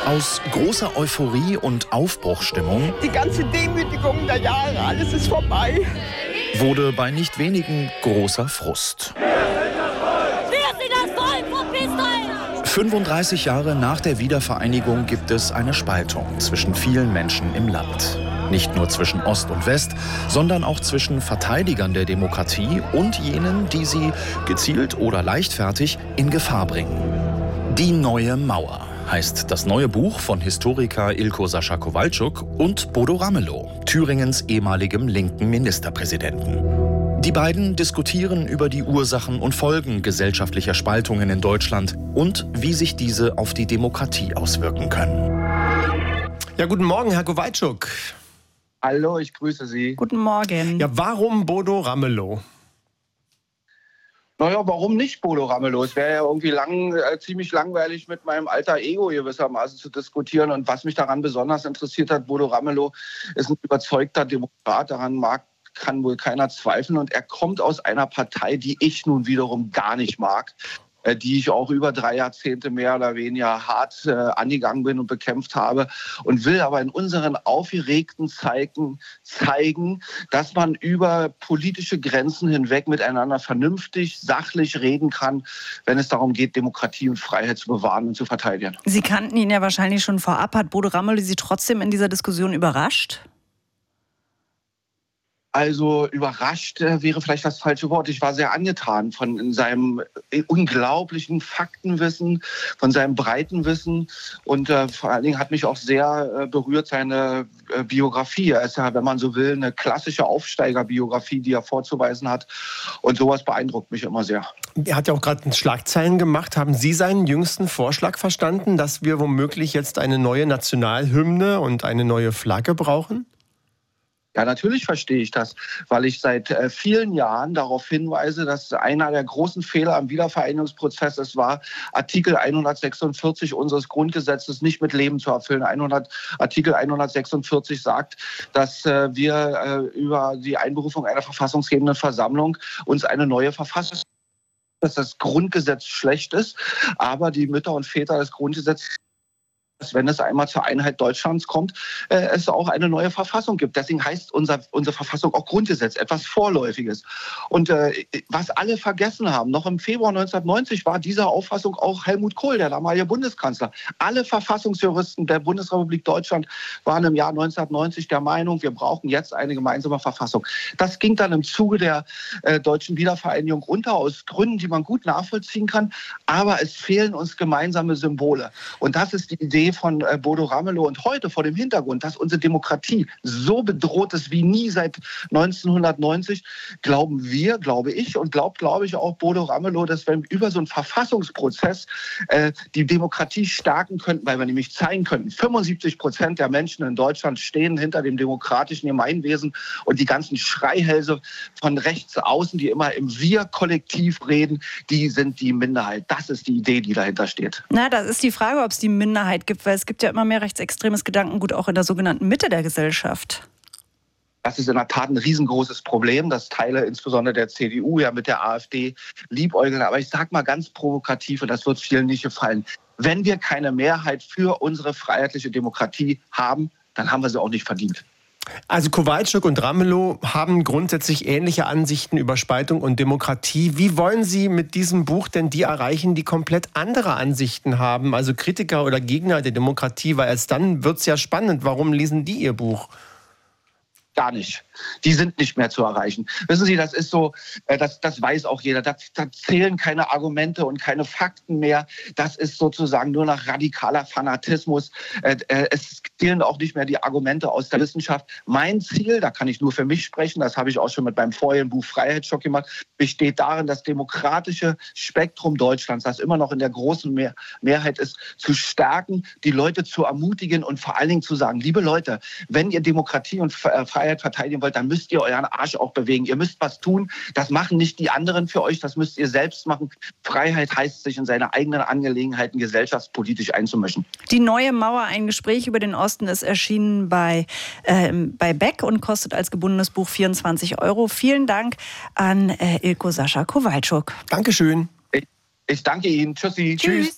Aus großer Euphorie und Aufbruchsstimmung Die ganze Demütigung der Jahre, alles ist vorbei. wurde bei nicht wenigen großer Frust. Wir sind das Volk, verpisst euch! 35 Jahre nach der Wiedervereinigung gibt es eine Spaltung zwischen vielen Menschen im Land. Nicht nur zwischen Ost und West, sondern auch zwischen Verteidigern der Demokratie und jenen, die sie gezielt oder leichtfertig in Gefahr bringen. Die neue Mauer heißt das neue Buch von Historiker Ilko Sascha Kowalczuk und Bodo Ramelow, Thüringens ehemaligem linken Ministerpräsidenten. Die beiden diskutieren über die Ursachen und Folgen gesellschaftlicher Spaltungen in Deutschland und wie sich diese auf die Demokratie auswirken können. Ja, guten Morgen, Herr Kowalczuk. Hallo, ich grüße Sie. Guten Morgen. Ja, warum Bodo Ramelow? Naja, warum nicht Bodo Ramelow? Es wäre ja irgendwie ziemlich langweilig, mit meinem alter Ego gewissermaßen zu diskutieren. Und was mich daran besonders interessiert hat, Bodo Ramelow ist ein überzeugter Demokrat, kann wohl keiner zweifeln. Und er kommt aus einer Partei, die ich nun wiederum gar nicht mag, die ich auch über 3 Jahrzehnte mehr oder weniger hart angegangen bin und bekämpft habe und will aber in unseren aufgeregten Zeiten zeigen, dass man über politische Grenzen hinweg miteinander vernünftig, sachlich reden kann, wenn es darum geht, Demokratie und Freiheit zu bewahren und zu verteidigen. Sie kannten ihn ja wahrscheinlich schon vorab. Hat Bodo Ramelow Sie trotzdem in dieser Diskussion überrascht? Also überrascht wäre vielleicht das falsche Wort. Ich war sehr angetan von seinem unglaublichen Faktenwissen, von seinem breiten Wissen und vor allen Dingen hat mich auch sehr berührt seine Biografie. Er ist ja, wenn man so will, eine klassische Aufsteigerbiografie, die er vorzuweisen hat und sowas beeindruckt mich immer sehr. Er hat ja auch gerade Schlagzeilen gemacht. Haben Sie seinen jüngsten Vorschlag verstanden, dass wir womöglich jetzt eine neue Nationalhymne und eine neue Flagge brauchen? Ja, natürlich verstehe ich das, weil ich seit vielen Jahren darauf hinweise, dass einer der großen Fehler am Wiedervereinigungsprozess es war, Artikel 146 unseres Grundgesetzes nicht mit Leben zu erfüllen. Artikel 146 sagt, dass wir über die Einberufung einer verfassungsgebenden Versammlung uns eine neue Verfassung, dass das Grundgesetz schlecht ist, aber die Mütter und Väter des Grundgesetzes, wenn es einmal zur Einheit Deutschlands kommt, es auch eine neue Verfassung gibt. Deswegen heißt unsere Verfassung auch Grundgesetz, etwas Vorläufiges. Und was alle vergessen haben, noch im Februar 1990 war dieser Auffassung auch Helmut Kohl, der damalige Bundeskanzler. Alle Verfassungsjuristen der Bundesrepublik Deutschland waren im Jahr 1990 der Meinung, wir brauchen jetzt eine gemeinsame Verfassung. Das ging dann im Zuge der deutschen Wiedervereinigung unter, aus Gründen, die man gut nachvollziehen kann. Aber es fehlen uns gemeinsame Symbole. Und das ist die Idee von Bodo Ramelow und heute vor dem Hintergrund, dass unsere Demokratie so bedroht ist wie nie seit 1990, glaube ich und glaube ich auch Bodo Ramelow, dass wir über so einen Verfassungsprozess die Demokratie stärken könnten, weil wir nämlich zeigen könnten, 75% der Menschen in Deutschland stehen hinter dem demokratischen Gemeinwesen und die ganzen Schreihälse von rechts außen, die immer im Wir-Kollektiv reden, die sind die Minderheit. Das ist die Idee, die dahinter steht. Na, das ist die Frage, ob es die Minderheit gibt, weil es gibt ja immer mehr rechtsextremes Gedankengut auch in der sogenannten Mitte der Gesellschaft. Das ist in der Tat ein riesengroßes Problem, das Teile insbesondere der CDU ja mit der AfD liebäugeln. Aber ich sage mal ganz provokativ, und das wird vielen nicht gefallen, wenn wir keine Mehrheit für unsere freiheitliche Demokratie haben, dann haben wir sie auch nicht verdient. Also Kowalczuk und Ramelow haben grundsätzlich ähnliche Ansichten über Spaltung und Demokratie. Wie wollen Sie mit diesem Buch denn die erreichen, die komplett andere Ansichten haben? Also Kritiker oder Gegner der Demokratie, weil erst dann wird es ja spannend. Warum lesen die Ihr Buch? Gar nicht. Die sind nicht mehr zu erreichen. Wissen Sie, das ist so, das weiß auch jeder. Da zählen keine Argumente und keine Fakten mehr. Das ist sozusagen nur noch radikaler Fanatismus. Es zählen auch nicht mehr die Argumente aus der Wissenschaft. Mein Ziel, da kann ich nur für mich sprechen, das habe ich auch schon mit meinem vorherigen Buch Freiheitsschock gemacht, besteht darin, das demokratische Spektrum Deutschlands, das immer noch in der großen Mehrheit ist, zu stärken, die Leute zu ermutigen und vor allen Dingen zu sagen, liebe Leute, wenn ihr Demokratie und Freiheit verteidigen wollt, dann müsst ihr euren Arsch auch bewegen. Ihr müsst was tun. Das machen nicht die anderen für euch, das müsst ihr selbst machen. Freiheit heißt, sich in seine eigenen Angelegenheiten gesellschaftspolitisch einzumischen. Die neue Mauer, ein Gespräch über den Osten, ist erschienen bei Beck und kostet als gebundenes Buch 24 €. Vielen Dank an Ilko Sascha Kowalczuk. Dankeschön. Ich danke Ihnen. Tschüssi. Tschüss.